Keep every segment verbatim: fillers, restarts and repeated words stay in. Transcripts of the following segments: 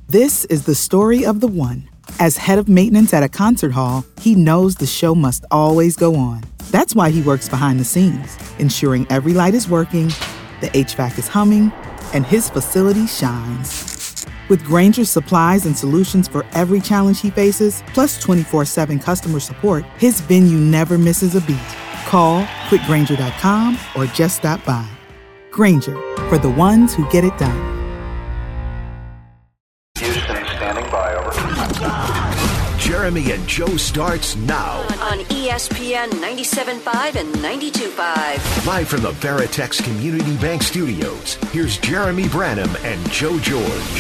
This is the story of the one. As head of maintenance at a concert hall, he knows the show must always go on. That's why he works behind the scenes, ensuring every light is working, the H V A C is humming, and his facility shines. With Grainger's supplies and solutions for every challenge he faces, plus twenty-four seven customer support, his venue never misses a beat. Call quick grainger dot com or just stop by. Grainger, for the ones who get it done. Houston, standing by, over. Jeremy and Joe starts now. On E S P N ninety-seven point five and ninety-two point five. Live from the Veritex Community Bank Studios, here's Jeremy Branham and Joe George.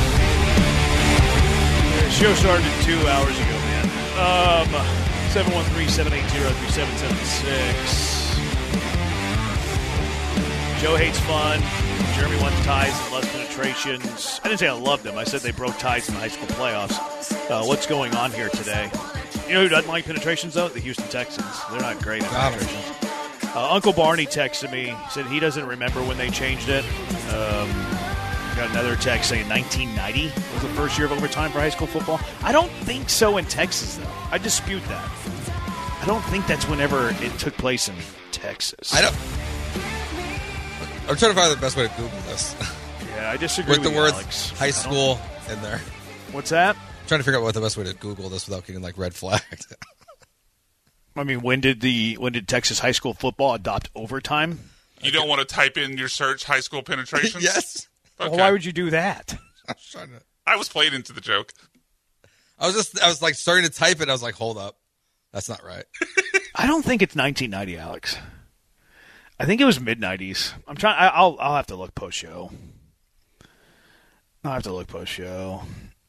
The show started two hours ago, man. Um, seven one three, seven eight zero, three seven seven six. Joe hates fun. Jeremy wants ties and loves penetrations. I didn't say I loved them. I said they broke ties in the high school playoffs. Uh, what's going on here today? You know who doesn't like penetrations, though? The Houston Texans. They're not great at penetrations. Uh, Uncle Barney texted me. Said he doesn't remember when they changed it. Um, got another text saying nineteen ninety was the first year of overtime for high school football. I don't think so in Texas, though. I dispute that. I don't think that's whenever it took place in Texas. I don't. I'm trying to find the best way to Google this. Yeah, I disagree with, with the you, words Alex. high school in there. What's that? I'm trying to figure out what the best way to Google this without getting like red flagged. I mean, when did the when did Texas high school football adopt overtime? You don't want to type in your search high school penetrations? Yes. Okay. Well, why would you do that? I was trying to. I was played into the joke. I was just. I was like starting to type it. I was like, hold up, that's not right. I don't think it's nineteen ninety, Alex. I think it was mid nineties. I'm trying. I, I'll I'll have to look post show. I'll have to look post show.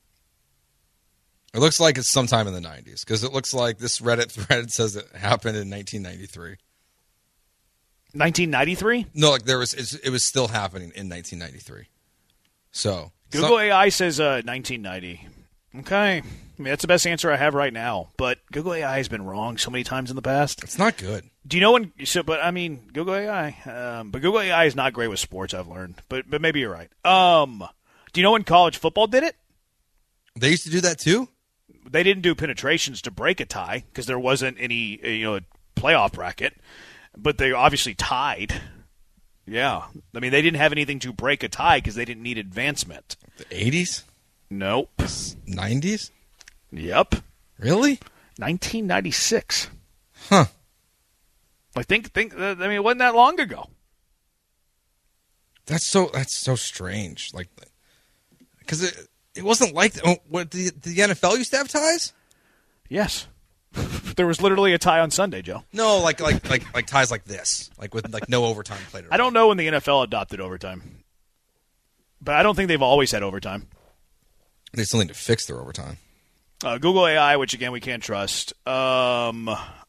It looks like it's sometime in the nineties because it looks like this Reddit thread says it happened in nineteen ninety-three. nineteen ninety-three? No, like there was. It's, it was still happening in nineteen ninety-three. So Google some, A I says uh, nineteen ninety. Okay, I mean that's the best answer I have right now. But Google A I has been wrong so many times in the past. It's not good. Do you know when? So, but I mean, Google A I. Um, but Google A I is not great with sports. I've learned. But but maybe you're right. Um, do you know when college football did it? They used to do that too. They didn't do penetrations to break a tie because there wasn't any you know playoff bracket. But they obviously tied. Yeah, I mean they didn't have anything to break a tie because they didn't need advancement. The eighties. Nope. nineties? Yep. Really? nineteen ninety-six. Huh. I think think I mean it wasn't that long ago. That's so that's so strange. Like cuz it it wasn't like oh, what the the N F L used to have ties? Yes. There was literally a tie on Sunday, Joe. No, like like like like ties like this, like with like no overtime played. I don't know when the N F L adopted overtime. But I don't think they've always had overtime. They still need to fix their overtime. Uh, Google A I, which, again, we can't trust. Um,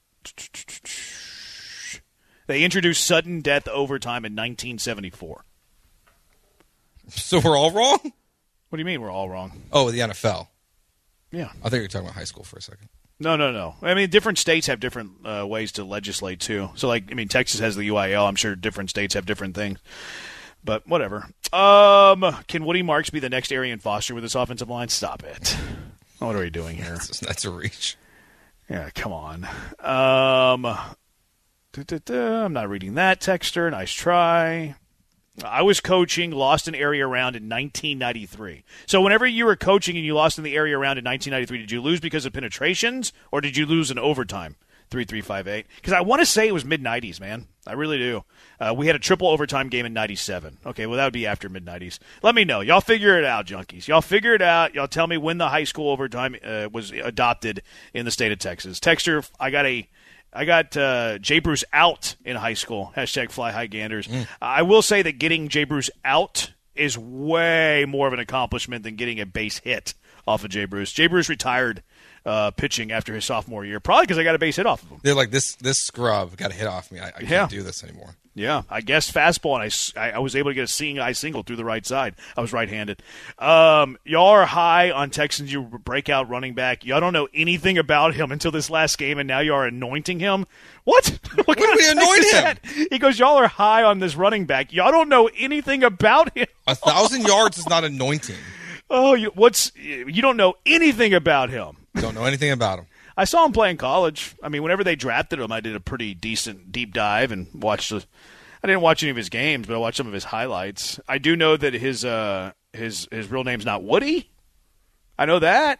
they introduced sudden death overtime in nineteen seventy-four. So we're all wrong? What do you mean we're all wrong? Oh, the N F L. Yeah. I think you were talking about high school for a second. No, no, no. I mean, different states have different uh, ways to legislate, too. So, like, I mean, Texas has the U I L. I'm sure different states have different things. But whatever. Um, can Woody Marks be the next Arian Foster with this offensive line? Stop it. What are we doing here? That's, that's a reach. Yeah, come on. Um, da, da, da, I'm not reading that, Texter. Nice try. I was coaching, lost an area round in nineteen ninety-three. So whenever you were coaching and you lost in the area round in nineteen ninety-three, did you lose because of penetrations or did you lose in overtime? three three five eight. Because I want to say it was mid-nineties, man. I really do. Uh, we had a triple overtime game in ninety-seven. Okay, well, that would be after mid-nineties. Let me know. Y'all figure it out, junkies. Y'all figure it out. Y'all tell me when the high school overtime uh, was adopted in the state of Texas. Texter, I got a... I got uh, Jay Bruce out in high school. Hashtag fly high Ganders. Mm. I will say that getting Jay Bruce out is way more of an accomplishment than getting a base hit off of Jay Bruce. Jay Bruce retired uh, pitching after his sophomore year, probably because I got a base hit off of him. They're like, this this scrub got a hit off me. I, I yeah. can't do this anymore. Yeah, I guessed fastball, and I, I was able to get a seeing eye single through the right side. I was right-handed. Um, y'all are high on Texans, you breakout running back. Y'all don't know anything about him until this last game, and now you are anointing him? What? What, what do we anoint him? That? He goes, y'all are high on this running back. Y'all don't know anything about him. A thousand yards is not anointing. Oh, you, what's you don't know anything about him. Don't know anything about him. I saw him play in college. I mean, whenever they drafted him, I did a pretty decent deep dive and watched. The, I didn't watch any of his games, but I watched some of his highlights. I do know that his uh, his his real name's not Woody. I know that.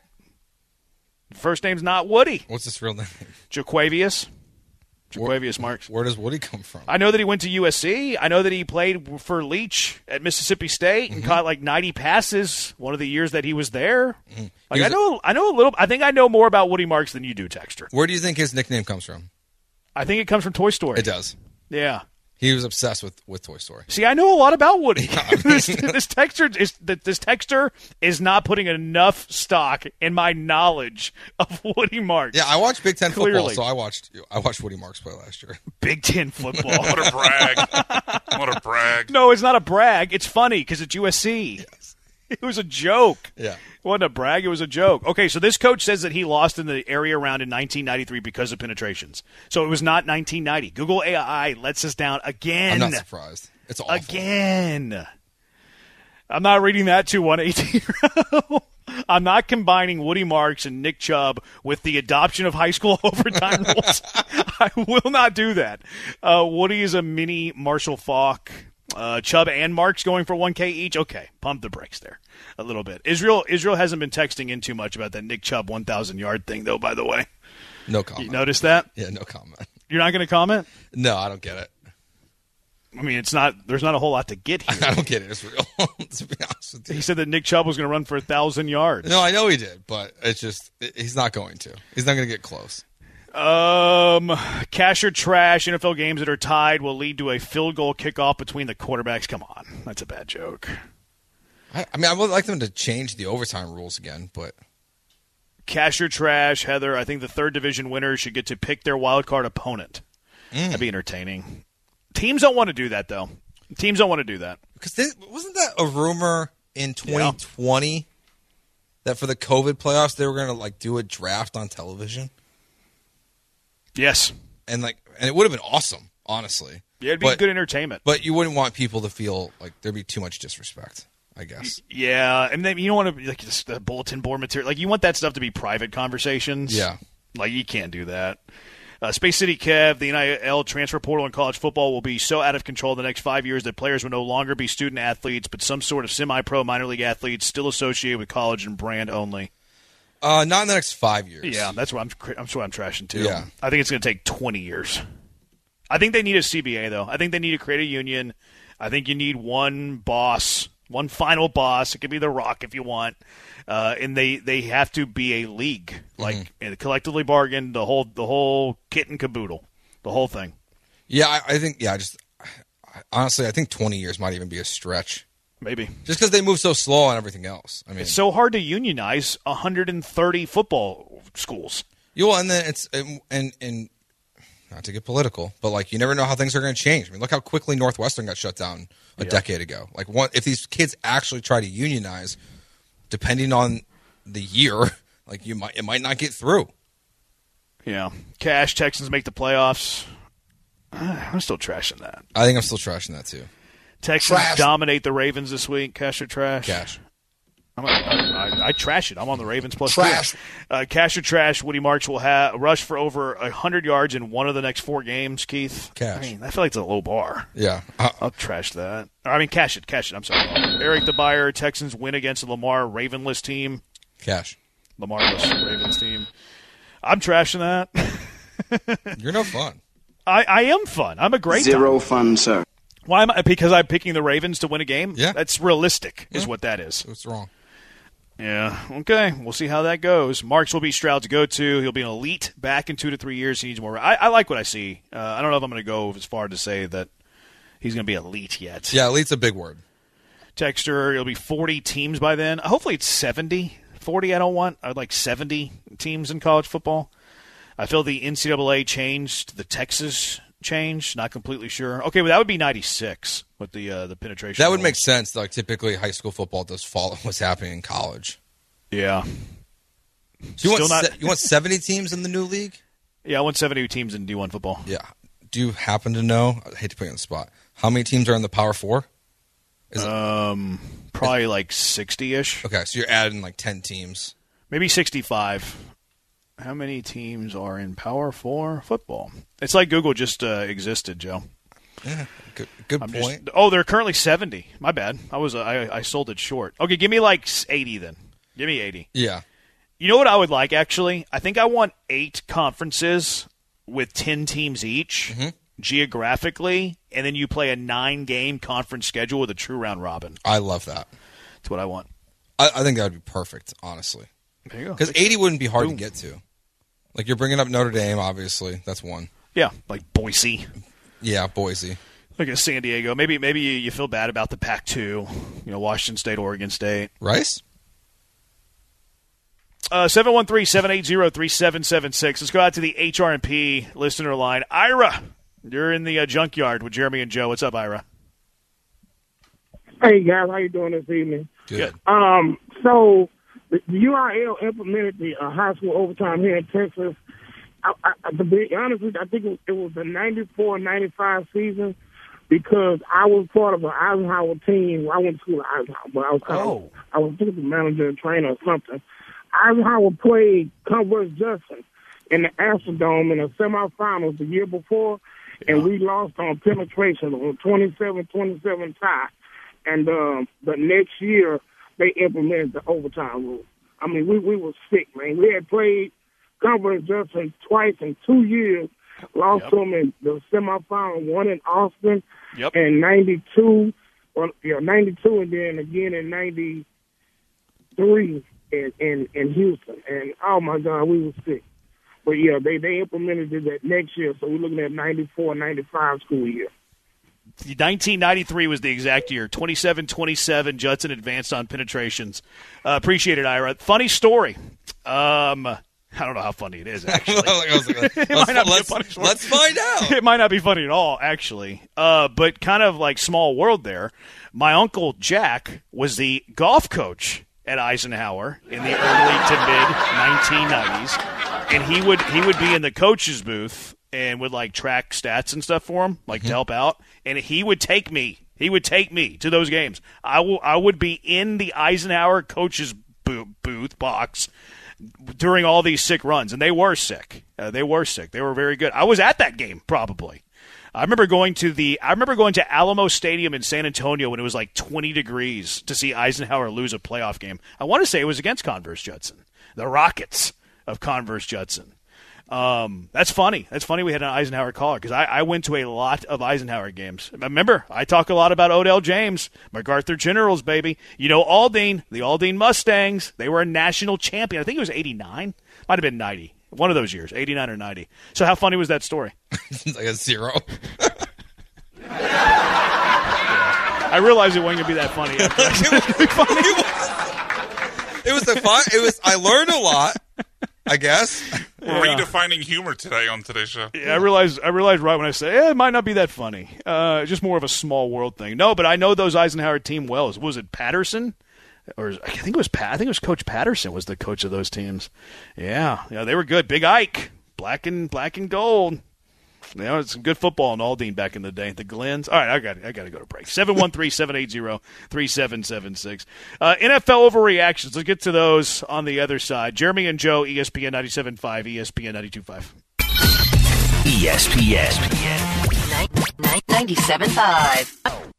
First name's not Woody. What's his real name? Jaquavius. Jaquavius Marks. Where does Woody come from? I know that he went to U S C. I know that he played for Leach at Mississippi State and mm-hmm. caught like ninety passes one of the years that he was there. Mm-hmm. Like I know, I know a little. I think I know more about Woody Marks than you do, Texter. Where do you think his nickname comes from? I think it comes from Toy Story. It does. Yeah. He was obsessed with, with Toy Story. See, I know a lot about Woody. this, this texter is this texter is not putting enough stock in my knowledge of Woody Marks. Yeah, I watched Big Ten Clearly. football, so I watched I watched Woody Marks play last year. Big Ten football. What a brag! What a brag! No, it's not a brag. It's funny because it's U S C. Yes. It was a joke. Yeah. It wasn't a brag. It was a joke. Okay, so this coach says that he lost in the area round in nineteen ninety-three because of penetrations. So it was not nineteen ninety. Google A I lets us down again. I'm not surprised. It's awful. Again. I'm not reading that to one eighteen-year-old. I'm not combining Woody Marks and Nick Chubb with the adoption of high school overtime rules. I will not do that. Uh, Woody is a mini Marshall Faulk. Uh, Chubb and Marks going for one K each. Okay, pump the brakes there a little bit. Israel Israel hasn't been texting in too much about that Nick Chubb one thousand yard thing, though, by the way. No comment. You notice that? Yeah, no comment. You're not going to comment? No, I don't get it. I mean, it's not. There's not a whole lot to get here. I don't get it. It's real. To be honest with you. He said that Nick Chubb was going to run for one thousand yards. No, I know he did, but it's just he's not going to. He's not going to get close. Um, cash or trash, N F L games that are tied will lead to a field goal kickoff between the quarterbacks. Come on. That's a bad joke. I, I mean, I would like them to change the overtime rules again, but. Cash or trash, Heather. I think the third division winners should get to pick their wild card opponent. Mm. That'd be entertaining. Teams don't want to do that, though. Teams don't want to do that. Because wasn't that a rumor in twenty twenty yeah. that for the COVID playoffs they were going to like do a draft on television? Yes. And like, and it would have been awesome, honestly. Yeah, it'd be but, good entertainment. But you wouldn't want people to feel like there'd be too much disrespect, I guess. Yeah, and then you don't want to like just the bulletin board material. Like you want that stuff to be private conversations. Yeah. Like you can't do that. Uh, Space City Kev, the N I L transfer portal in college football will be so out of control the next five years that players will no longer be student athletes, but some sort of semi-pro minor league athletes still associated with college and brand only. Uh, not in the next five years. Yeah, that's what I'm. I'm sure I'm trashing too. Yeah. I think it's going to take twenty years. I think they need a C B A though. I think they need to create a union. I think you need one boss, one final boss. It could be The Rock if you want, uh, and they, they have to be a league, like mm-hmm. collectively bargained, the whole the whole kit and caboodle, the whole thing. Yeah, I, I think. Yeah, just honestly, I think twenty years might even be a stretch. Maybe. Just because they move so slow on everything else. I mean, it's so hard to unionize one hundred thirty football schools. You know, and then it's and, and and not to get political, but like you never know how things are going to change. I mean, look how quickly Northwestern got shut down a yeah. decade ago. Like, one, if these kids actually try to unionize, depending on the year, like you might it might not get through. Yeah, Cash Texans make the playoffs. I'm still trashing that. I think I'm still trashing that too. Texans trash. dominate the Ravens this week. Cash or trash? Cash. I'm a, I, I, I trash it. I'm on the Ravens plus trash. Uh, cash or trash? Woody Marks will have rush for over one hundred yards in one of the next four games. Keith. Cash. I mean, I feel like it's a low bar. Yeah. Uh, I'll trash that. I mean, cash it. Cash it. I'm sorry. Eric the Buyer. Texans win against the Lamar Ravenless team. Cash. Lamarless Ravens team. I'm trashing that. You're no fun. I, I am fun. I'm a great Zero time. fun, sir. Why am I? Because I'm picking the Ravens to win a game? Yeah. That's realistic, is yeah. what that is. What's wrong? Yeah. Okay. We'll see how that goes. Marks will be Stroud's go-to. He'll be an elite back in two to three years. He needs more. I, I like what I see. Uh, I don't know if I'm going to go as far to say that he's going to be elite yet. Yeah, elite's a big word. Texter, it'll be forty teams by then. Hopefully it's seventy. forty I don't want. I'd like seventy teams in college football. I feel the N C double A changed. The Texas changed. Not completely sure. Okay, well, that would be ninety-six with the uh, the penetration. That would rules. make sense. Like typically, high school football does follow what's happening in college. Yeah. So you, want not... se- you want seventy teams in the new league? Yeah, I want seventy teams in D one football. Yeah. Do you happen to know? I hate to put you on the spot. How many teams are in the Power Four? Is it, Um, probably like sixty-ish. okay, so you're adding like ten teams. Maybe sixty-five. How many teams are in Power Four football? It's like Google just uh, existed, Joe. Yeah, good, good I'm point. just, oh, they're currently seventy. My bad. I was uh, I, I sold it short. Okay, give me like eighty then. Give me eighty. Yeah. You know what I would like, actually? I think I want eight conferences with ten teams each Mm-hmm. geographically, and then you play a nine-game conference schedule with a true round robin. I love that. That's what I want. I, I think that would be perfect, honestly. There you go. Because eighty wouldn't be hard Boom. to get to. Like, you're bringing up Notre Dame, obviously. That's one. Yeah, like Boise. Yeah, Boise. Like a San Diego. Maybe maybe you, you feel bad about the Pac two. You know, Washington State, Oregon State. Rice? Uh, seven one three, seven eight zero, three seven seven six. Let's go out to the H R and P listener line. Ira, you're in the uh, junkyard with Jeremy and Joe. What's up, Ira? Hey guys, how you doing this evening? Good. Um, so the U R L implemented the uh, high school overtime here in Texas. I, I, to be honest with you, I think it was, it was the ninety-four ninety-five season because I was part of an Eisenhower team. I went to school at Eisenhower, but I was kind Oh. of, I was the manager and trainer or something. Eisenhower played Converse Justin in the Astrodome in the semifinals the year before, and we lost on penetration on twenty-seven twenty-seven tie. And um, the next year, they implemented the overtime rule. I mean, we, we were sick, man. We had played Converse Justin twice in two years, lost Yep. to them in the semifinal, one in Austin Yep. in ninety-two, well, yeah, ninety-two, and then again in ninety-three in, in, in Houston. And, oh, my God, we were sick. But, yeah, they, they implemented it that next year, so we're looking at ninety-four ninety-five school year. nineteen ninety-three was the exact year. twenty-seven twenty-seven, Judson advanced on penetrations. Uh, appreciate it, Ira. Funny story. Um, I don't know how funny it is, actually. I was like, let's, It might not be a let's, funny story. let's find out. It might not be funny at all, actually. Uh, but kind of like small world there. My uncle Jack was the golf coach at Eisenhower in the early to mid nineteen nineties, and he would he would be in the coach's booth and would like track stats and stuff for him, like Mm-hmm. to help out. And he would take me. He would take me to those games. I will. I would be in the Eisenhower coach's booth, booth box during all these sick runs, and they were sick. Uh, they were sick. They were very good. I was at that game probably. I remember going to the. I remember going to Alamo Stadium in San Antonio when it was like twenty degrees to see Eisenhower lose a playoff game. I want to say it was against Converse Judson, the Rockets of Converse Judson. Um, that's funny. That's funny we had an Eisenhower caller because I, I went to a lot of Eisenhower games. Remember, I talk a lot about Odell James, MacArthur Generals, baby. You know Aldine, the Aldine Mustangs. They were a national champion. I think it was eighty-nine. Might have been ninety. One of those years, eighty-nine or ninety. So how funny was that story? Like a zero. I realized it wasn't going to be that funny. After I said it. It was the fun. It was. I learned a lot. I guess. We're redefining humor today on today's show. Yeah, I realized I realized right when I say eh, it might not be that funny. Uh, just more of a small world thing. No, but I know those Eisenhower team well. Was it Patterson? Or I think it was Pat. I think it was Coach Patterson was the coach of those teams. Yeah, yeah, they were good. Big Ike, black and black and gold. You know, it's some good football in Aldine back in the day. The Glens. All right, I got I got to go to break. seven one three, seven eight zero, three seven seven six. Uh, N F L overreactions. Let's get to those on the other side. Jeremy and Joe, E S P N ninety-seven point five, E S P N ninety-two point five. E S P N. ninety-seven point five.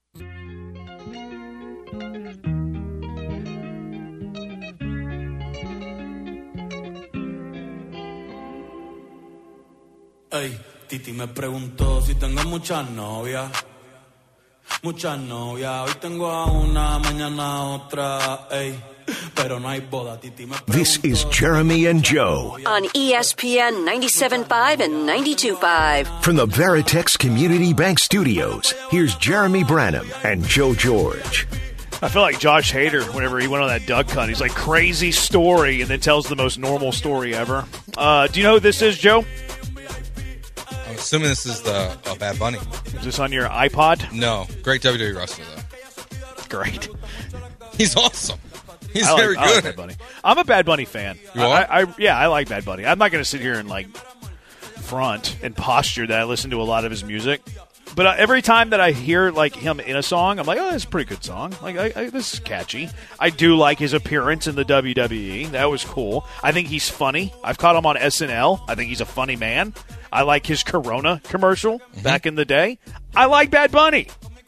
Ey, Titi me preguntó si tengo muchas novias. Muchas novias. Hoy tengo a una, mañana a otra. Ey, pero no hay boda. Titi me preguntó. This is Jeremy and Joe On E S P N ninety-seven point five and ninety-two point five. from the Veritex Community Bank Studios. Here's Jeremy Branham and Joe George. I feel like Josh Hader whenever he went on that duck hunt. He's like, crazy story, and then tells the most normal story ever. Uh, do you know who this is, Joe? I'm assuming this is the uh, Bad Bunny. Is this on your iPod? No, great W W E wrestler though. Great. He's awesome. He's I like, very I good. like Bad Bunny. I'm a Bad Bunny fan. You I, are? I, I, yeah, I like Bad Bunny. I'm not going to sit here and like front and posture that I listen to a lot of his music. But uh, every time that I hear like him in a song, I'm like, oh, that's a pretty good song. Like, I, I, this is catchy. I do like his appearance in the W W E. That was cool. I think he's funny. I've caught him on S N L. I think he's a funny man. I like his Corona commercial mm-hmm. back in the day. I like Bad Bunny.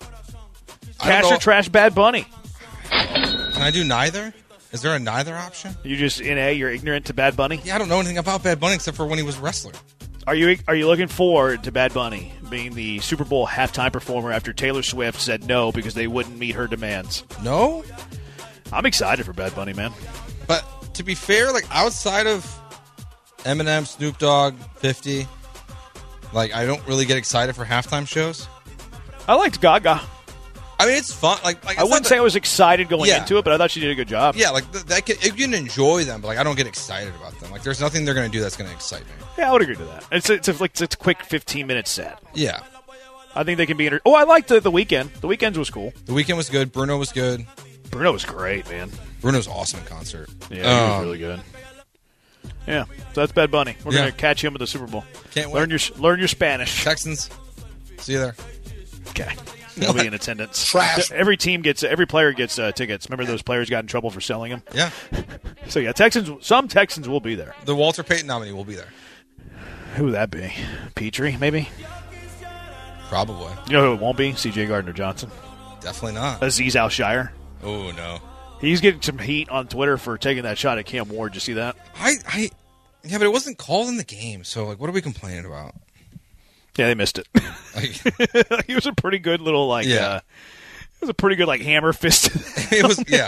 Cash or trash Bad Bunny. Can I do neither? Is there a neither option? You just in A, you're ignorant to Bad Bunny? Yeah, I don't know anything about Bad Bunny except for when he was a wrestler. Are you are you looking forward to Bad Bunny being the Super Bowl halftime performer after Taylor Swift said no because they wouldn't meet her demands? No? I'm excited for Bad Bunny, man. But to be fair, like outside of Eminem, Snoop Dogg, fifty, like I don't really get excited for halftime shows. I liked Gaga. I mean, it's fun. Like, like it's I wouldn't that, say I was excited going yeah. into it, but I thought she did a good job. Yeah, like th- that. Can, you can enjoy them, but like I don't get excited about them. Like, there's nothing they're going to do that's going to excite me. Yeah, I would agree to that. It's a, it's a, like it's a quick fifteen minute set. Yeah, I think they can be. Inter- oh, I liked the the weekend. The weekends was cool. The weekend was good. Bruno was good. Bruno was great, man. Bruno was awesome in concert. Yeah, he um, was really good. Yeah, so that's Bad Bunny. We're yeah. gonna catch him at the Super Bowl. Can't wait. Learn your learn your Spanish. Texans. See you there. Okay. They'll be in attendance. Trash. Every team gets, every player gets uh, tickets. Remember those players got in trouble for selling them? Yeah. So, yeah, Texans, some Texans will be there. The Walter Payton nominee will be there. Who would that be? Petrie, maybe? Probably. You know who it won't be? C J Gardner-Johnson. Definitely not. Azeez Al-Shire. Oh, no. He's getting some heat on Twitter for taking that shot at Cam Ward. Did you see that? I, I, yeah, but it wasn't called in the game, so, like, what are we complaining about? Yeah, they missed it. Like, he was a pretty good little, like, yeah. uh, it was a pretty good, like, hammer fist. It was, yeah.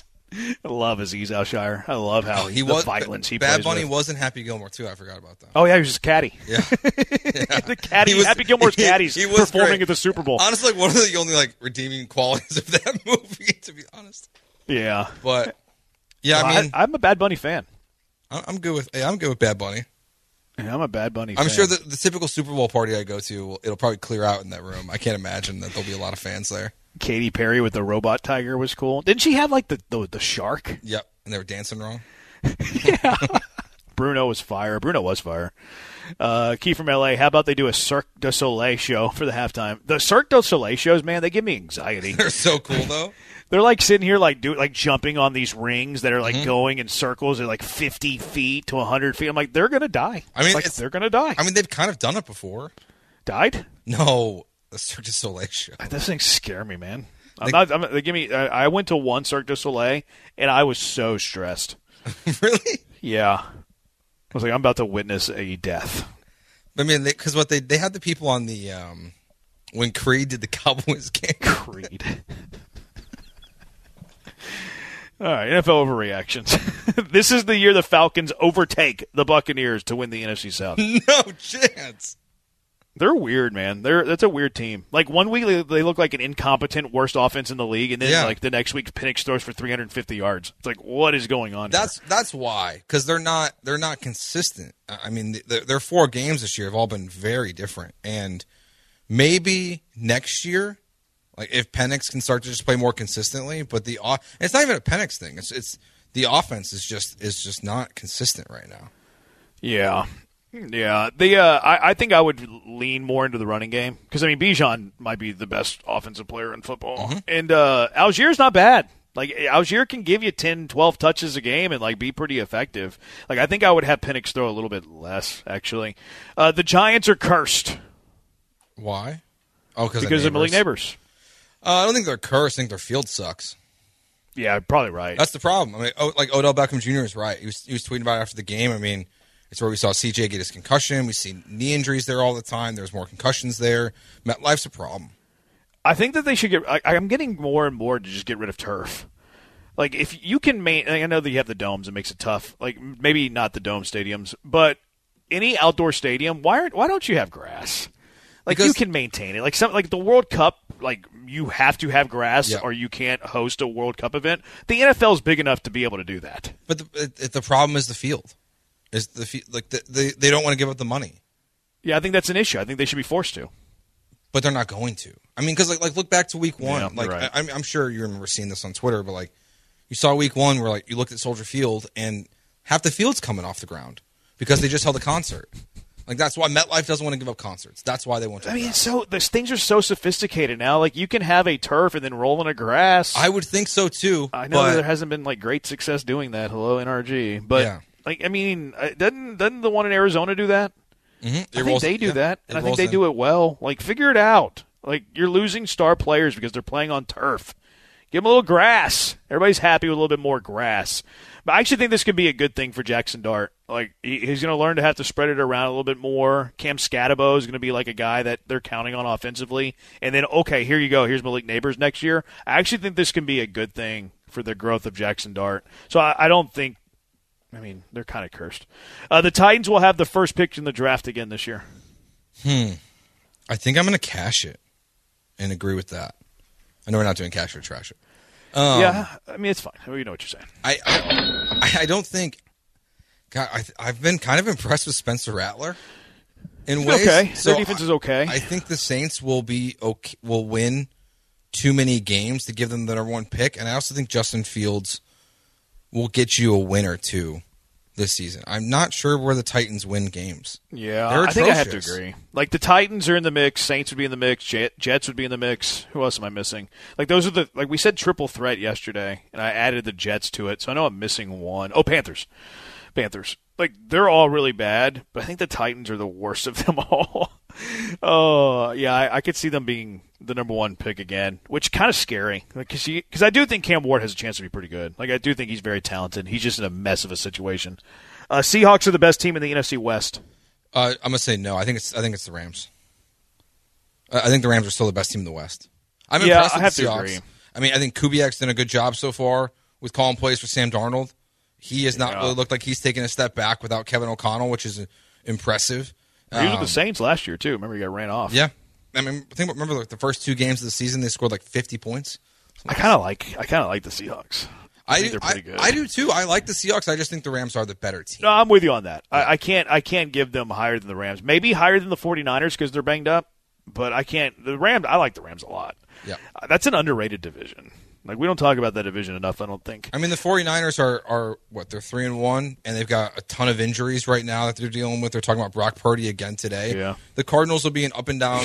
I love Azeez Al-Shire. I love how he the was, violence he Bad plays Bunny with. was in Happy Gilmore, too. I forgot about that. Oh, yeah, he was just a caddy. Yeah. yeah. The caddy, was, Happy Gilmore's caddies he, he performing great. at the Super Bowl. Honestly, like, one of the only, like, redeeming qualities of that movie, to be honest. Yeah. But, yeah, well, I mean. I, I'm a Bad Bunny fan. I'm good with, yeah, I'm good with Bad Bunny. Yeah, I'm a Bad Bunny I'm fan. sure that the typical Super Bowl party I go to, it'll probably clear out in that room. I can't imagine that there'll be a lot of fans there. Katy Perry with the robot tiger was cool. Didn't she have, like, the, the, the shark? Yep, and they were dancing wrong. Yeah. Bruno was fire. Bruno was fire. Uh, Key from L A, how about they do a Cirque du Soleil show for the halftime? The Cirque du Soleil shows, man, they give me anxiety. They're so cool, though. They're like sitting here, like do like jumping on these rings that are like mm-hmm. going in circles at like fifty feet to a hundred feet. I'm like, they're gonna die. I mean, like, it's, they're gonna die. I mean, they've kind of done it before. Died? No, the Cirque du Soleil show. Those things scare me, man. I'm they, not. I'm, they give me. I, I went to one Cirque du Soleil and I was so stressed. Really? Yeah. I was like, I'm about to witness a death. I mean, because what they they had the people on the um, when Creed did the Cowboys game. Creed. All right, N F L overreactions. This is the year the Falcons overtake the Buccaneers to win the N F C South. No chance. They're weird, man. They're that's a weird team. Like one week they, they look like an incompetent worst offense in the league, and then yeah. like the next week Penix throws for three hundred fifty yards. It's like, what is going on? That's here? that's why, because they're not they're not consistent. I mean, their, their four games this year have all been very different, and maybe next year. Like if Penix can start to just play more consistently, but the it's not even a Penix thing. It's it's the offense is just is just not consistent right now. Yeah, yeah. The uh, I, I think I would lean more into the running game because I mean Bijan might be the best offensive player in football, mm-hmm. and uh, Algier's not bad. Like Algier can give you ten, twelve touches a game and like be pretty effective. Like I think I would have Penix throw a little bit less actually. Uh, the Giants are cursed. Why? Oh, because of Malik Neighbors. Uh, I don't think they're cursed. I think their field sucks. Yeah, probably right. That's the problem. I mean, oh, like Odell Beckham Junior is right. He was he was tweeting about it after the game. I mean, it's where we saw C J get his concussion. We see knee injuries there all the time. There's more concussions there. MetLife's a problem. I think that they should get. I, I'm getting more and more to just get rid of turf. Like if you can, main, I know that you have the domes. It makes it tough. Like maybe not the dome stadiums, but any outdoor stadium. Why aren't, why don't you have grass? Like because, you can maintain it. Like some like the World Cup. Like you have to have grass, yeah. or you can't host a World Cup event. The N F L is big enough to be able to do that. But the it, the problem is the field. Is the like the, the, they don't want to give up the money. Yeah, I think that's an issue. I think they should be forced to. But they're not going to. I mean, because like like look back to week one. Yeah, like right. I, I'm sure you remember seeing this on Twitter, but like you saw week one where like you looked at Soldier Field and half the field's coming off the ground because they just held a concert. Like, that's why MetLife doesn't want to give up concerts. That's why they won't do I mean, that. so these things are so sophisticated now. Like, you can have a turf and then roll in a grass. I would think so, too. I know but, there hasn't been, like, great success doing that. Hello, N R G. But, yeah. like, I mean, doesn't, doesn't the one in Arizona do that? Mm-hmm. I think rolls, they do yeah, that, and I think they in. do it well. Like, figure it out. Like, you're losing star players because they're playing on turf. Give them a little grass. Everybody's happy with a little bit more grass. But I actually think this could be a good thing for Jackson Dart. Like, he, he's going to learn to have to spread it around a little bit more. Cam Scatabo is going to be like a guy that they're counting on offensively. And then, okay, here you go. Here's Malik Neighbors next year. I actually think this can be a good thing for the growth of Jackson Dart. So I, I don't think – I mean, they're kind of cursed. Uh, the Titans will have the first pick in the draft again this year. Hmm. I think I'm going to cash it and agree with that. I know we're not doing cash or trash it. Um, yeah, I mean, it's fine. We know what you're saying. I I, I don't think – God, I, I've been kind of impressed with Spencer Rattler in ways. Okay, so their defense I, is okay. I think the Saints will be okay, will win too many games to give them the number one pick, and I also think Justin Fields will get you a win or two this season. I'm not sure where the Titans win games. Yeah, They're I think I have to atrocious. agree. Like, the Titans are in the mix, Saints would be in the mix, Jet, Jets would be in the mix. Who else am I missing? Like, those are the, like we said triple threat yesterday, and I added the Jets to it, so I know I'm missing one. Oh, Panthers. Panthers. Like, they're all really bad, but I think the Titans are the worst of them all. Oh, yeah, I, I could see them being the number one pick again, which kind of scary. Because like, I do think Cam Ward has a chance to be pretty good. Like, I do think he's very talented. He's just in a mess of a situation. Uh, Seahawks are the best team in the N F C West. Uh, I'm gonna say no. I think it's I think it's the Rams. Uh, I think the Rams are still the best team in the West. I'm yeah, impressed I with have the to Seahawks. agree. I mean, I think Kubiak's done a good job so far with calling plays for Sam Darnold. He has not Yeah. really looked like he's taken a step back without Kevin O'Connell, which is uh, impressive. He was with Um, the Saints last year, too. Remember, he got ran off. Yeah, I mean, think remember like the first two games of the season, they scored like fifty points. I kind of like I kind of like the Seahawks. I, I think do, they're pretty I, good. I do too. I like the Seahawks. I just think the Rams are the better team. No, I'm with you on that. I, I can't I can't give them higher than the Rams. Maybe higher than the 49ers because they're banged up, but I can't. The Rams, I like the Rams a lot. Yeah, Uh, that's an underrated division. Like, we don't talk about that division enough, I don't think. I mean, the 49ers are, are what, they're three and one, and they've got a ton of injuries right now that they're dealing with. They're talking about Brock Purdy again today. Yeah. The Cardinals will be an up and down,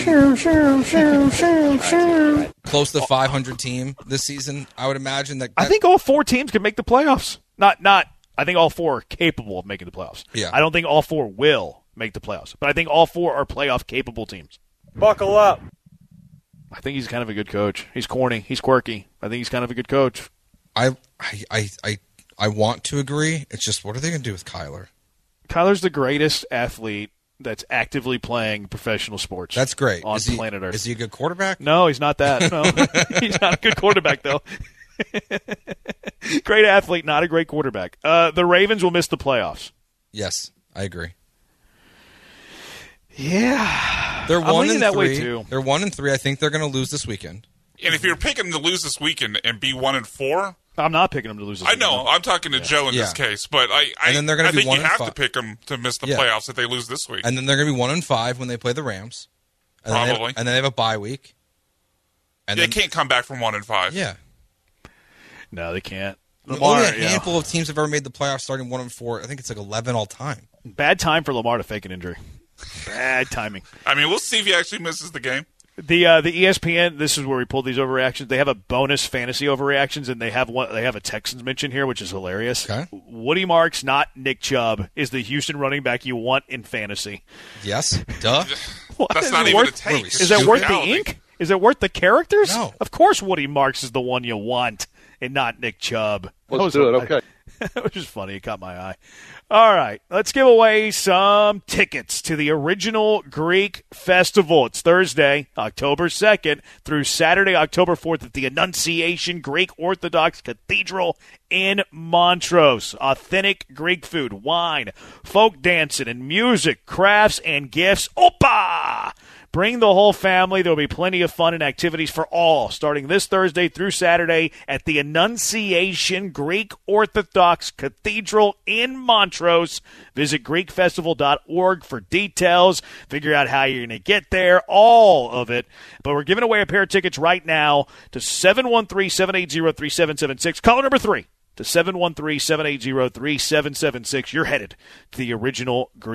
close to five hundred team this season. I would imagine that. I that- think all four teams can make the playoffs. Not not. I think all four are capable of making the playoffs. Yeah. I don't think all four will make the playoffs, but I think all four are playoff capable teams. Buckle up. I think he's kind of a good coach. He's corny. He's quirky. I think he's kind of a good coach. I, I, I, I, I want to agree. It's just, what are they going to do with Kyler? Kyler's the greatest athlete that's actively playing professional sports. That's great. On is he, planet Earth. Is he a good quarterback? No, he's not that. No, he's not a good quarterback, though. Great athlete, not a great quarterback. Uh, the Ravens will miss the playoffs. Yes, I agree. Yeah, They're I'm one leaning and that three. way too. They're one and three. I think they're going to lose this weekend. And if you're picking them to lose this weekend and be one and four, I'm not picking them to lose. This I know weekend. I'm talking to Joe in Yeah. this case, but I, I, And then they're gonna I be think one you and have five. to pick them to miss the Yeah. playoffs if they lose this week. And then they're going to be one and five when they play the Rams. And Then Probably. they, and then they have a bye week. And they then, can't come back from one and five. Yeah. No, they can't. Lamar, Lamar, only a yeah. handful of teams have ever made the playoffs starting one and four. I think it's like eleven all time. Bad time for Lamar to fake an injury. Bad timing. I mean, we'll see if he actually misses the game. The uh, the E S P N. This is where we pull these overreactions. They have a bonus fantasy overreactions, and they have one. They have a Texans mention here, which is hilarious. Okay. Woody Marks, not Nick Chubb, is the Houston running back you want in fantasy. Yes. Duh. What? That's Is not it even worth, a take. Is that worth the Reality. ink? Is it worth the characters? No. Of course, Woody Marks is the one you want, and not Nick Chubb. That Let's was- do it. Okay. That was just funny. It caught my eye. All right. Let's give away some tickets to the original Greek Festival. It's Thursday, October second through Saturday, October fourth at the Annunciation Greek Orthodox Cathedral in Montrose. Authentic Greek food, wine, folk dancing, and music, crafts, and gifts. Opa! Bring the whole family. There will be plenty of fun and activities for all, starting this Thursday through Saturday at the Annunciation Greek Orthodox Cathedral in Montrose. Visit greek festival dot org for details. Figure out how you're going to get there, all of it. But we're giving away a pair of tickets right now to seven one three, seven eight zero, three seven seven six. Caller number three to seven one three, seven eight zero, three seven seven six. You're headed to the original Greek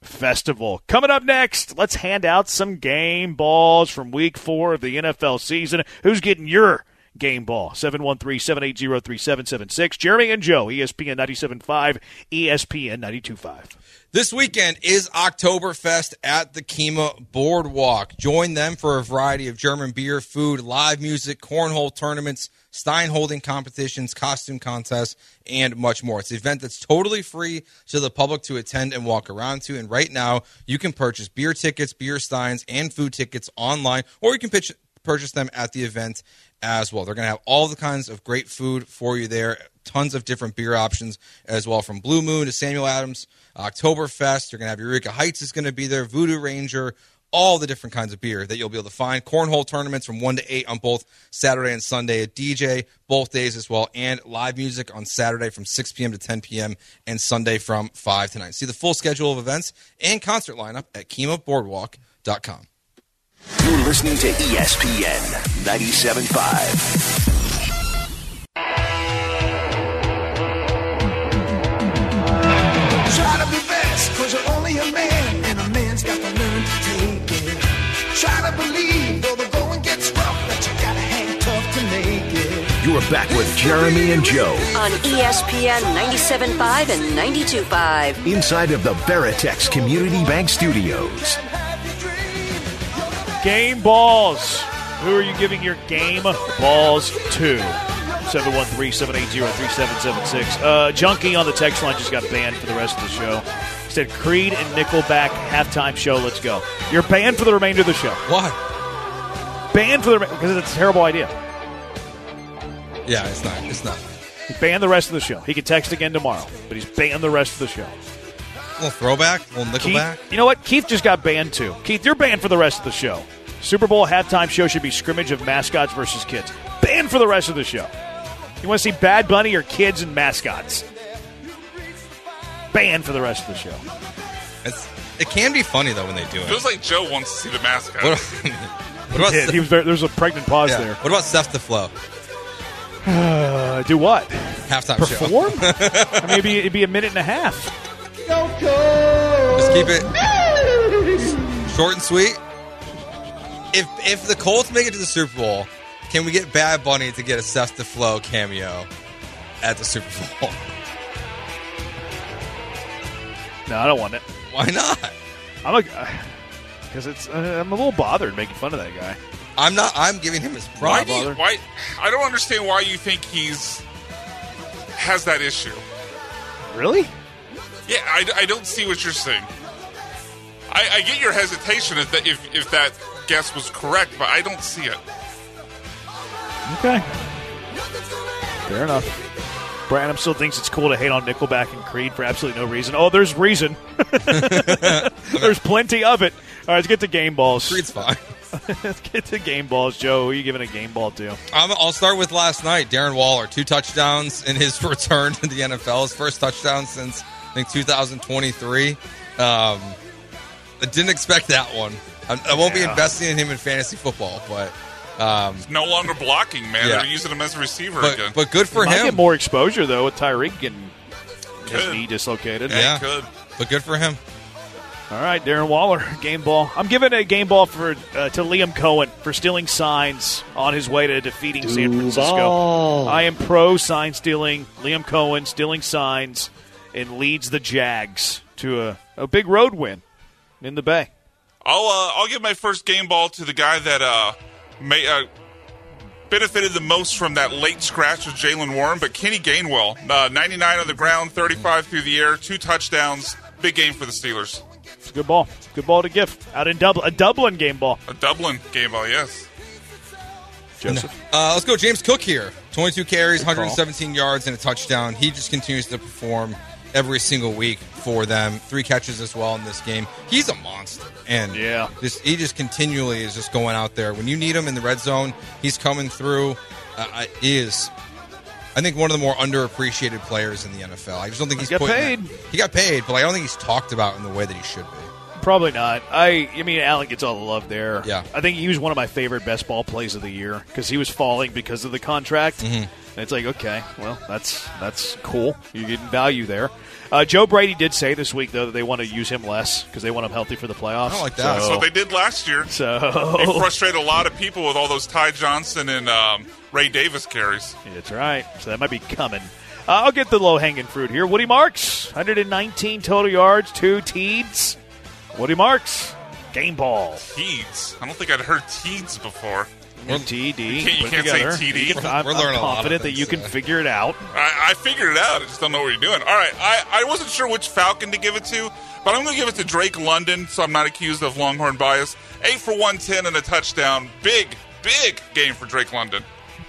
Festival. Coming up next, let's hand out some game balls from week four of the N F L season. Who's getting your game ball? seven one three, seven eight zero, three seven seven six. Jeremy and Joe, E S P N ninety-seven point five, E S P N ninety-two point five. This weekend is Oktoberfest at the Kemah Boardwalk. Join them for a variety of German beer, food, live music, cornhole tournaments, Stein holding competitions, costume contests, and much more. It's an event that's totally free to the public to attend and walk around to. And right now, you can purchase beer tickets, beer steins, and food tickets online, or you can pitch, purchase them at the event as well. They're going to have all the kinds of great food for you there, tons of different beer options as well, from Blue Moon to Samuel Adams, Oktoberfest. You're going to have Eureka Heights is going to be there, Voodoo Ranger, all the different kinds of beer that you'll be able to find. Cornhole tournaments from one to eight on both Saturday and Sunday. A D J both days as well. And live music on Saturday from six p.m. to ten p.m. and Sunday from five to nine. See the full schedule of events and concert lineup at Kemah Boardwalk dot com. You're listening to E S P N ninety-seven point five. Try to be best, cause you're only a man, and a man's got to learn to take it. Try to believe, though the going gets rough, that you gotta hang tough to make it. You're back with Jeremy and Joe on E S P N ninety-seven point five and ninety-two point five. Inside of the Veritex Community Bank Studios. Game balls. Who are you giving your game balls to? seven one three, seven eight zero, three seven seven six. Uh, Junkie on the text line just got banned for the rest of the show. He said Creed and Nickelback halftime show. Let's go. You're banned for the remainder of the show. Why? Banned for the because it's a terrible idea. Yeah, it's not. It's not. He banned the rest of the show. He can text again tomorrow, but he's banned the rest of the show. A little throwback, a little Nickelback. Keith, you know what? Keith just got banned too. Keith, you're banned for the rest of the show. Super Bowl halftime show should be scrimmage of mascots versus kids. Banned for the rest of the show. You want to see Bad Bunny or kids and mascots? Banned for the rest of the show. It's, it can be funny, though, when they do it. Feels like Joe wants to see the mascot. What, what about he, he was there, there was a pregnant pause yeah. there. What about Seth DeFlo? Uh, do what? Halftime Perform? show. I mean, it'd be, it'd be a minute and a half. Just keep it short and sweet. If if the Colts make it to the Super Bowl, can we get Bad Bunny to get a Seth DeFlo cameo at the Super Bowl? No, I don't want it. Why not? I'm a because it's uh, I'm a little bothered making fun of that guy. I'm not. I'm giving him his Why pride. do you, why? I don't understand why you think he's has that issue. Really? Yeah, I, I don't see what you're saying. I, I get your hesitation if that if, if that guess was correct, but I don't see it. Okay. Fair enough. Branham still thinks it's cool to hate on Nickelback and Creed for absolutely no reason. Oh, there's reason. There's plenty of it. All right, let's get to game balls. Creed's fine. Let's get to game balls. Joe, who are you giving a game ball to? I'm, I'll start with last night. Darren Waller, two touchdowns in his return to the N F L. His first touchdown since, I think, two thousand twenty-three. Um, I didn't expect that one. I, I won't yeah. be investing in him in fantasy football, but... Um, He's no longer blocking, man. Yeah. They're using him as a receiver but, again. But good for he him. Might get more exposure, though, with Tyreek getting his Could. knee dislocated. Yeah, could. But good for him. All right, Darren Waller, game ball. I'm giving a game ball for uh, to Liam Cohen for stealing signs on his way to defeating Duval. San Francisco. I am pro sign stealing. Liam Cohen stealing signs and leads the Jags to a, a big road win in the Bay. I'll uh, I'll give my first game ball to the guy that uh, may, uh, benefited the most from that late scratch with Jalen Warren, but Kenny Gainwell, uh, ninety-nine on the ground, thirty-five through the air, two touchdowns, big game for the Steelers. It's a good ball. Good ball to give. Out in Dublin. A Dublin game ball. A Dublin game ball, yes. Joseph. Uh, let's go James Cook here. twenty-two carries, one hundred seventeen yards, and a touchdown. He just continues to perform every single week for them. Three catches as well in this game. He's a monster. And yeah. just, he just continually is just going out there. When you need him in the red zone, he's coming through. Uh, he is, I think, one of the more underappreciated players in the N F L. I just don't think he's he got paid. That, he got paid, but I don't think he's talked about in the way that he should be. Probably not. I I mean, Allen gets all the love there. Yeah. I think he was one of my favorite best ball plays of the year because he was falling because of the contract. Mm-hmm. And it's like, okay, well, that's that's cool. You're getting value there. Uh, Joe Brady did say this week, though, that they want to use him less because they want him healthy for the playoffs. I don't like that. That's what they did last year. So They frustrated a lot of people with all those Ty Johnson and um, Ray Davis carries. That's right. So that might be coming. Uh, I'll get the low-hanging fruit here. Woody Marks, one hundred nineteen total yards, two T Ds. Woody Marks, game ball. Teeds. I don't think I'd heard Teeds before. T D. You can't, you put can't together. say T D. We're, I'm, We're learning I'm a lot of confident that things you can today. figure it out. I, I figured it out. I just don't know what you're doing. All right. I, I wasn't sure which Falcon to give it to, but I'm going to give it to Drake London, so I'm not accused of Longhorn bias. Eight for one ten and a touchdown. Big, big game for Drake London.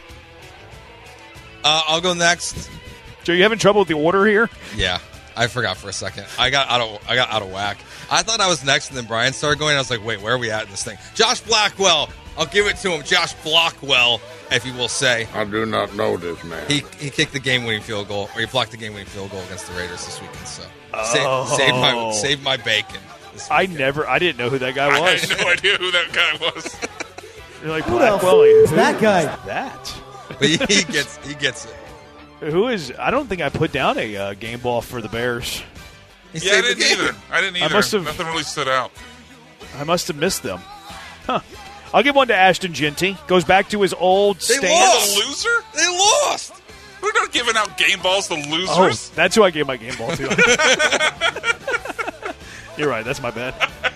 Uh, I'll go next. So you having trouble with the order here? Yeah, I forgot for a second. I got out of I got out of whack. I thought I was next, and then Brian started going. I was like, wait, where are we at in this thing? Josh Blackwell. I'll give it to him. Josh Blackwell, if you will say. I do not know this man. He he kicked the game-winning field goal, or he blocked the game-winning field goal against the Raiders this weekend. So Oh. save, save my save my bacon. this I weekend. never, I didn't know who that guy I was. had no idea who that guy was. You're like, Who the Blackwell. f- is who that guy? is That. But he, he gets he gets it. Who is? I don't think I put down a uh, game ball for the Bears. He Yeah, I saved the didn't game. either. I didn't I either. must have- Nothing really stood out. I must have missed them. Huh. I'll give one to Ashton Genty. Goes back to his old They stance. lost. The loser? They lost. We're not giving out game balls to Oh, losers. that's who I gave my game ball to. You're right. That's my bad.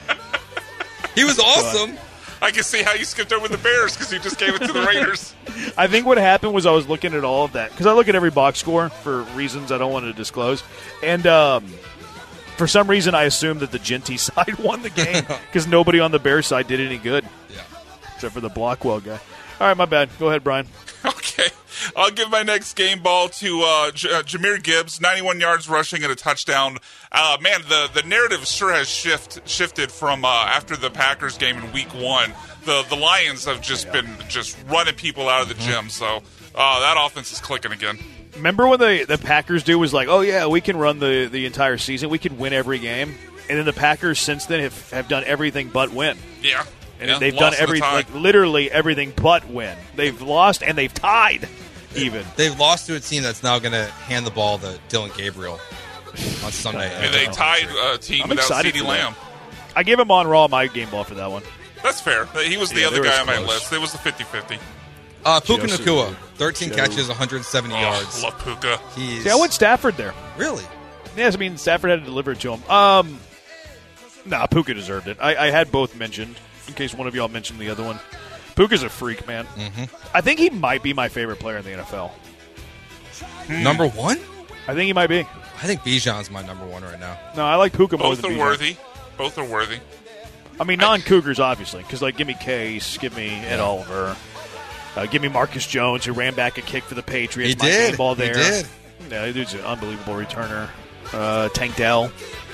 He was awesome. I can see how you skipped over the Bears because you just gave it to the Raiders. I think what happened was I was looking at all of that because I look at every box score for reasons I don't want to disclose, and um, for some reason I assumed that the Genty side won the game because nobody on the Bears side did any good. Yeah. Except for the Blackwell guy. All right, my bad. Go ahead, Brian. Okay. I'll give my next game ball to uh, J- uh, Jahmyr Gibbs, ninety-one yards rushing and a touchdown. Uh, man, the, the narrative sure has shift, shifted from uh, after the Packers game in week one. The the Lions have just been just running people out of the gym, so uh, that offense is clicking again. Remember when the, the Packers do was like, oh, yeah, we can run the, the entire season. We can win every game. And then the Packers since then have, have done everything but win. Yeah. And yeah, they've lost done to the every tie. like literally everything but win. They've lost and they've tied even. They've lost to a team that's now going to hand the ball to Dylan Gabriel on Sunday. And they tied a team I'm without excited CeeDee for that. Lamb. I gave him on Raw my game ball for that one. That's fair. He was the Yeah, other they guy were on my close. list. It was the fifty-fifty. Uh, Puka Josu. Nakua, thirteen Joe. catches, one hundred seventy Oh, yards. love Puka. He's See, I went Stafford there. really. Yes, I mean Stafford had to deliver it to him. Um, nah, Puka deserved it. I, I had both mentioned in case one of y'all mentioned the other one. Puka's a freak, man. Mm-hmm. I think he might be my favorite player in the N F L. Number one? I think he might be. I think Bijan's my number one right now. No, I like Puka more Both than are Bijan. worthy. Both are worthy. I mean, non-Cougars, obviously, because, like, give me Case, give me Ed Oliver, uh, give me Marcus Jones, who ran back a kick for the Patriots. He My did. game ball He there. did. Yeah, dude's an unbelievable returner. Uh, Tank Dell.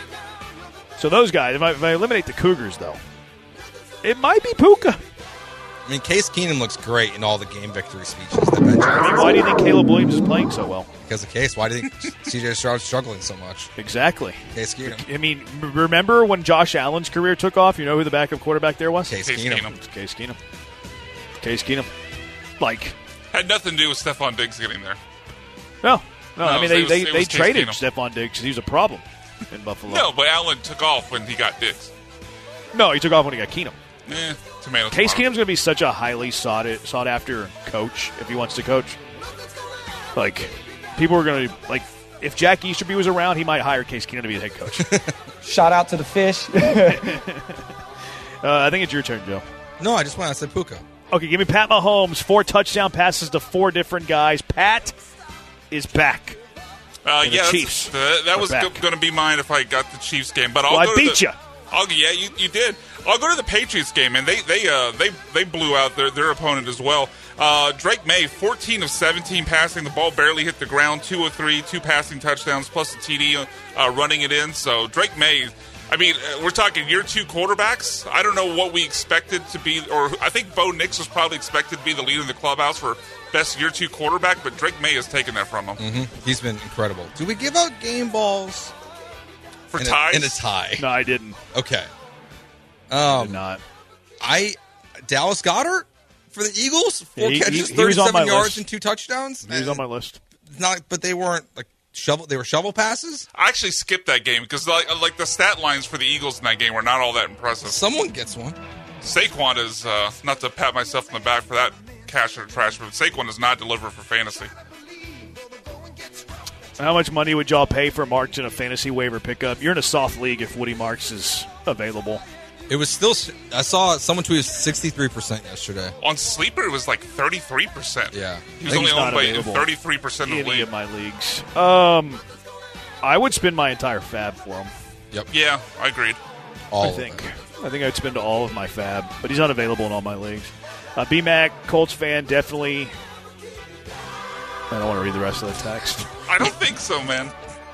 So those guys, if I, if I eliminate the Cougars, though, it might be Puka. I mean, Case Keenum looks great in all the game victory speeches that Ben I mean, Johnson. why do you think Caleb Williams is playing so well? Because of Case. Why do you think C J Stroud's struggling so much? Exactly. Case Keenum. I mean, m- remember when Josh Allen's career took off? You know who the backup quarterback there was? Case, Case Keenum. Keenum. It's Case Keenum. Case Keenum. Like, Had nothing to do with Stephon Diggs getting there. no. No, No, I it mean, they, was- they, it they was Case traded Keenum. Stephon Diggs because he was a problem in Buffalo. No, but Allen took off when he got Diggs. No, he took off when he got Keenum. Eh, tomato. Case tomato. Keenum's going to be such a highly sought sought after coach if he wants to coach. Like, people are going to like if Jack Easterby was around, he might hire Case Keenum to be the head coach. Shout out to the fish. uh, I think it's your turn, Joe. No, I just want to say Puka. Okay, give me Pat Mahomes. Four touchdown passes to four different guys. Pat is back. Uh, And the yeah, that's- Chiefs uh, that are was back. going to be mine if I got the Chiefs game. But I'll Well, I go beat to the, ya. I'll, yeah, you, you did. I'll go to the Patriots game, and they they uh, they they blew out their, their opponent as well. Uh, Drake May, fourteen of seventeen passing. The ball barely hit the ground. Two of three, two passing touchdowns, plus a T D uh, running it in. So Drake May, I mean, uh, we're talking year two quarterbacks. I don't know what we expected to be, or I think Bo Nix was probably expected to be the leader in the clubhouse for best year two quarterback, but Drake May has taken that from him. Mm-hmm. He's been incredible. Do we give out game balls For in ties? A, in a tie. No, I didn't. Okay. I Um, did not. I Dallas Goedert, For the Eagles, four Yeah, he- catches, he- he was on thirty-seven my yards, list. and two touchdowns. He was on my list. Not, but they weren't like shovel. They were shovel passes. I actually skipped that game because like, like the stat lines for the Eagles in that game were not all that impressive. Someone gets one. Saquon is uh, not to pat myself on the back for that cash or trash, but Saquon does not deliver for fantasy. How much money would y'all pay for Marks in a fantasy waiver pickup? You're in a soft league if Woody Marks is available. It was still. I saw someone tweeted sixty-three percent yesterday. On Sleeper, it was like thirty-three percent. Yeah. He was I think only he's owned not by available. thirty-three percent of the Any league. of my leagues. Um, I would spend my entire fab for him. Yep. Yeah, I agreed. All I of think. it. I think I'd spend all of my fab, but he's not available in all my leagues. Uh, B-Mac, Colts fan, definitely. I don't want to read the rest of the text. I don't think so, man.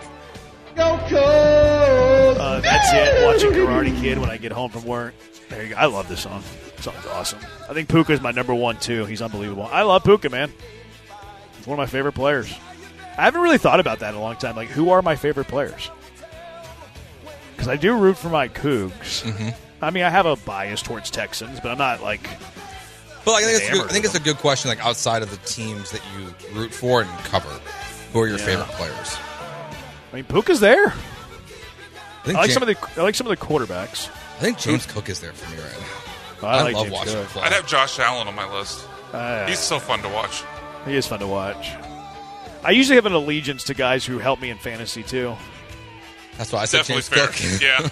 Uh, that's it. Watching Karate Kid when I get home from work. There you go. I love this song. This song's awesome. I think Puka's my number one, too. He's unbelievable. I love Puka, man. He's one of my favorite players. I haven't really thought about that in a long time. Like, who are my favorite players? Because I do root for my Cougs. Mm-hmm. I mean, I have a bias towards Texans, but I'm not, like... But like, I think, it's a good, enamored I think with it's a good question. Like outside of the teams that you root for and cover, who are your Yeah. favorite players? I mean, Puka's there. I, think I like James, some of the I like some of the quarterbacks. I think James Cook is there for me right now. I, I, like love James watching him Cook. play. I'd have Josh Allen on my list. Uh, He's so fun to watch. He is fun to watch. I usually have an allegiance to guys who help me in fantasy too. That's why I said Definitely James fair. Cook. Yeah.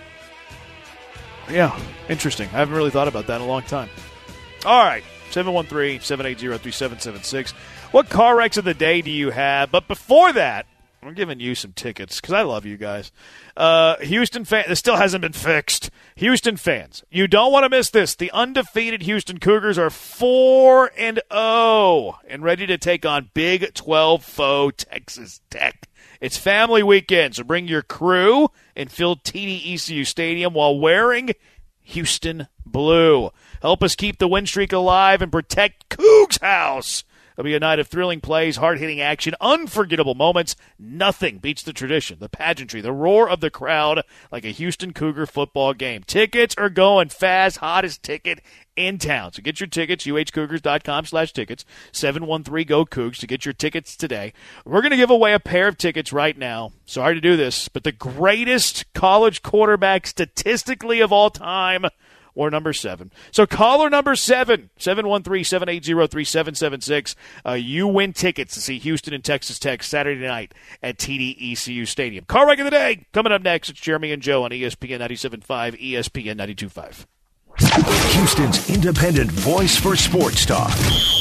Yeah, interesting. I haven't really thought about that in a long time. All right, seven one three, seven eight zero, three seven seven six. What car wrecks of the day do you have? But before that, I'm giving you some tickets because I love you guys. Uh, Houston fans, this still hasn't been fixed. Houston fans, you don't want to miss this. The undefeated Houston Cougars are four and oh and ready to take on Big twelve foe Texas Tech. It's family weekend, so bring your crew and fill T D E C U Stadium while wearing Houston blue. Help us keep the win streak alive and protect Cougs House. It'll be a night of thrilling plays, hard-hitting action, unforgettable moments. Nothing beats the tradition, the pageantry, the roar of the crowd like a Houston Cougar football game. Tickets are going fast, hottest ticket in town. So get your tickets, U H Cougars dot com slash tickets, seven one three go Cougs to get your tickets today. We're going to give away a pair of tickets right now. Sorry to do this, but the greatest college quarterback statistically of all time, or number seven. So caller number seven, seven one three, seven eight zero, three seven seven six. Uh, you win tickets to see Houston and Texas Tech Saturday night at T D E C U Stadium. Car wreck of the day. Coming up next, it's Jeremy and Joe on E S P N ninety-seven point five, E S P N ninety-two point five. Houston's independent voice for sports talk.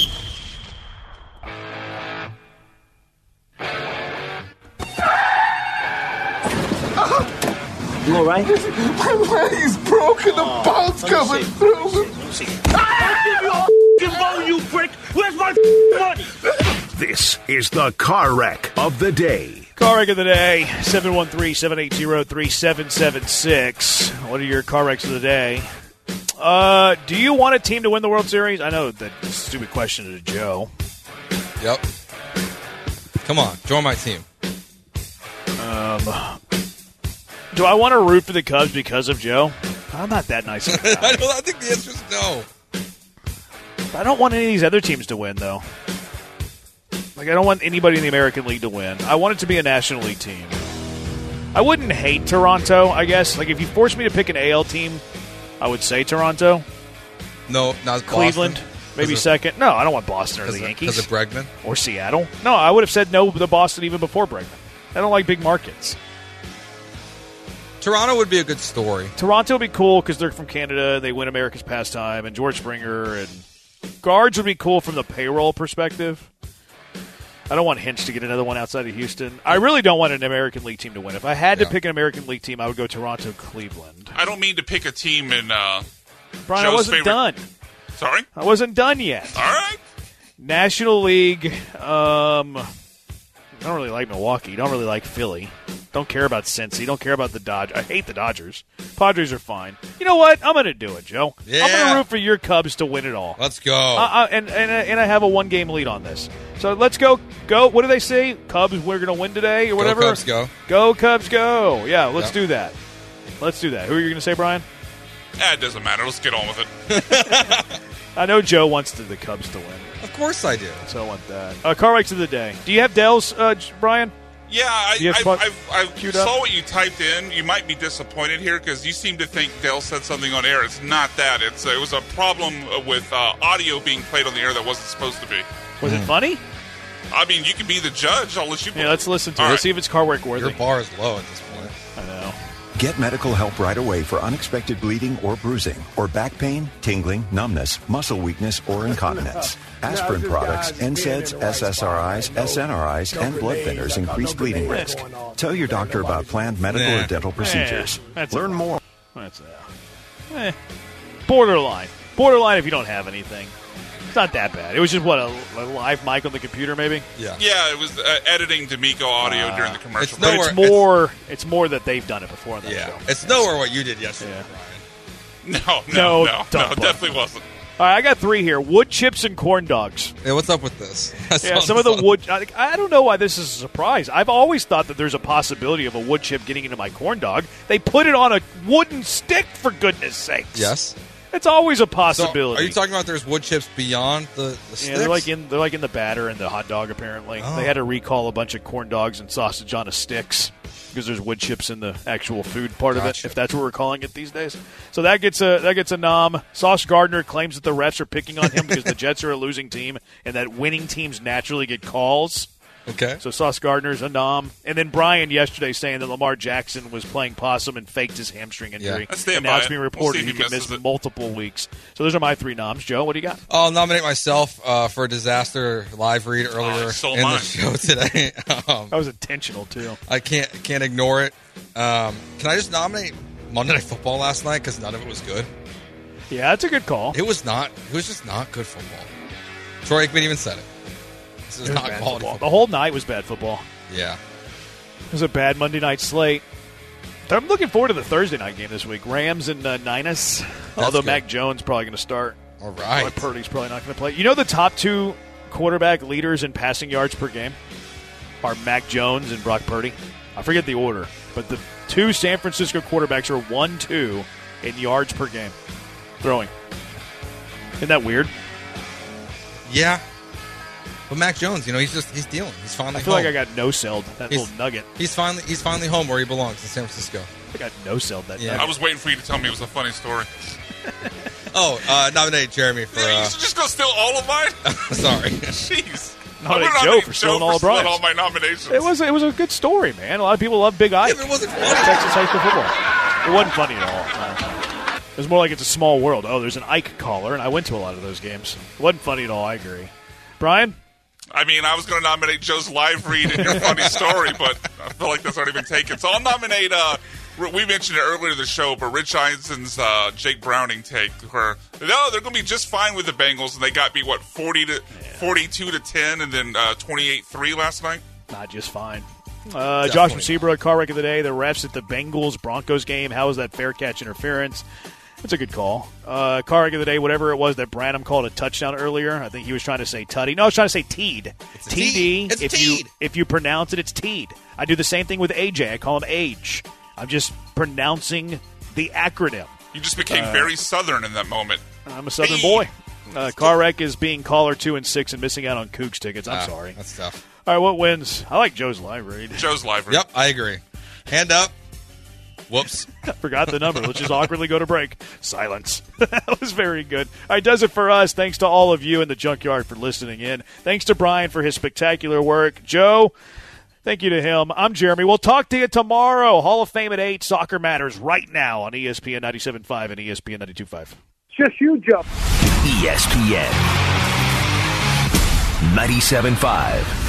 You all right? My leg's broken. The Oh, bone's let me coming see. through. Let me see. I'll give you a bone, you prick. Where's my money? This is the car wreck of the day. Car wreck of the day, seven one three, seven eight zero, three seven seven six. What are your car wrecks of the day? Uh, do you want a team to win the World Series? I know that this is a stupid question to Joe. Yep. Come on, join my team. Um, do I want to root for the Cubs because of Joe? I'm not that nice of a guy. I, don't, I think the answer is no. I don't want any of these other teams to win, though. Like, I don't want anybody in the American League to win. I want it to be a National League team. I wouldn't hate Toronto, I guess. Like, if you forced me to pick an A L team, I would say Toronto. No, not Cleveland, Boston. maybe Of- second. No, I don't want Boston or the Because of, Yankees. because of Bregman. Or Seattle. No, I would have said no to Boston even before Bregman. I don't like big markets. Toronto would be a good story. Toronto would be cool because they're from Canada and they win America's pastime, and George Springer and guards would be cool from the payroll perspective. I don't want Hinch to get another one outside of Houston. I really don't want an American League team to win. If I had to Yeah. pick an American League team, I would go Toronto, Cleveland. I don't mean to pick a team in uh, Brian, I Joe's wasn't favorite- done. Sorry? I wasn't done yet. All right. National League, um, I don't really like Milwaukee. Don't really like Philly. Don't care about Cincy. Don't care about the Dodgers. I hate the Dodgers. Padres are fine. You know what? I'm going to do it, Joe. I'm going Yeah. to root for your Cubs to win it all. Let's go. Uh, uh, and, and, and I have a one-game lead on this. So let's go. Go. What do they say? Cubs, we're going to win today or whatever? Go Cubs, go. Go, Cubs, go. Yeah, let's Yep. do that. Let's do that. Who are you going to say, Brian? Eh, it doesn't matter. Let's get on with it. I know Joe wants the, the Cubs to win. Of course I do. So I want that. Uh, car wrecks of the day. Do you have Dell's, uh, Brian? Yeah, I, You have I, fun- I, I queued saw up? what you typed in. You might be disappointed here because you seem to think Dale said something on air. It's not that. It's uh, it was a problem with uh, audio being played on the air that wasn't supposed to be. Was it funny? I mean, you can be the judge. I'll let you. Yeah, let's listen to All it. right. Let's see if it's car wreck worthy. Your bar is low at this point. I know. Get medical help right away for unexpected bleeding or bruising, or back pain, tingling, numbness, muscle weakness, or incontinence. Aspirin products, N SAIDs, S S R Is, S N R Is, and blood thinners increase bleeding risk. Tell your doctor about planned medical or dental procedures. That's Learn more. That's uh, eh, borderline. Borderline if you don't have anything. It's not that bad. It was just, what, a, a live mic on the computer, maybe? Yeah. Yeah, it was uh, editing D'Amico audio Uh, during the commercial. it's But nowhere- it's more, it's, more that they've done it before on that Yeah. show. It's nowhere what you did yesterday, Yeah. Brian. No, No, no, no, no, don't it definitely wasn't. All right, I got three here. Wood chips and corn dogs. Hey, what's up with this? Yeah, some of the wood. I, I don't know why this is a surprise. I've always thought that there's a possibility of a wood chip getting into my corn dog. They put it on a wooden stick, for goodness sakes. Yes. It's always a So, possibility. are you talking about there's wood chips beyond the, the sticks? Yeah, they're like in they're like in the batter and the hot dog. Apparently, Oh. they had to recall a bunch of corn dogs and sausage on a sticks because there's wood chips in the actual food part of it. Gotcha. If that's what we're calling it these days, so that gets a that gets a nom. Sauce Gardner claims that the refs are picking on him because the Jets are a losing team and that winning teams naturally get calls. Okay. So Sauce Gardner's a nom. And then Brian yesterday saying that Lamar Jackson was playing possum and faked his hamstring injury. I stand and now by it's it. being We'll reported see if he he could miss misses it. multiple weeks. So those are my three noms. Joe, what do you got? I'll nominate myself uh, for a disaster live read earlier Oh, so in mine. the show today. um, That was intentional, too. I can't can't ignore it. Um, can I just nominate Monday Night Football last night because none of it was good? Yeah, that's a good call. It was not. It was just not good football. Troy Aikman even said it. This is It was not bad quality football. football. The whole night was bad football. Yeah. It was a bad Monday night slate. I'm looking forward to the Thursday night game this week. Rams and uh, Niners. Although good. Mac Jones probably going to start. All right. Brock Purdy's probably not going to play. You know the top two quarterback leaders in passing yards per game are Mac Jones and Brock Purdy. I forget the order, but the two San Francisco quarterbacks are one two in yards per game throwing. Isn't that weird? Yeah. But Mac Jones, you know, he's just he's dealing. He's finally I feel home. like I got no-selled that He's- little nugget. He's finally he's finally home where he belongs in San Francisco. I got no-selled that Yeah. nugget. I was waiting for you to tell me it was a funny story. Oh, uh, nominate Jeremy for. Yeah, you Uh, just go steal all of mine? sorry. Jeez. Nominate I'm gonna Joe nominate for stealing all of stealing Brian's. all my nominations. It was it was a good story, man. A lot of people love Big Ike. Yeah, but it wasn't funny. Texas high school football. It wasn't funny at all. No. It was more like it's a small world. Oh, there's an Ike caller, and I went to a lot of those games. It wasn't funny at all. I agree. Brian? I mean, I was going to nominate Joe's live read and your funny story, but I feel like that's already been taken. So I'll nominate, uh, we mentioned it earlier in the show, but Rich Eisen's uh, Jake Browning take, where, no, they're going to be just fine with the Bengals, and they got beat, what, forty to forty-two to ten, and then uh, twenty-eight three last night? Not just fine. Uh, Josh Seabrook, car wreck of the day. The refs at the Bengals-Broncos game. How was that fair catch interference? That's a good call. Uh, car wreck of the day, whatever it was that Branham called a touchdown earlier. I think he was trying to say tutty. No, I was trying to say teed. a T D. teed. It's if teed. you if you pronounce it, it's teed. I do the same thing with A J. I call him Age. I'm just pronouncing the acronym. You just became Uh, very Southern in that moment. I'm a Southern Hey. boy. Uh, car wreck is being caller two and six and missing out on Cougs tickets. I'm Ah, sorry. That's tough. All right, what wins? I like Joe's live read. Joe's live read. Yep, I agree. Hand up. Whoops. Forgot the number. Let's just awkwardly go to break. Silence. That was very good. All right, does it for us. Thanks to all of you in the Junkyard for listening in. Thanks to Brian for his spectacular work. Joe, thank you to him. I'm Jeremy. We'll talk to you tomorrow. Hall of Fame at eight. Soccer Matters right now on E S P N ninety-seven point five and E S P N ninety-two point five. Just you, Joe. E S P N ninety-seven point five.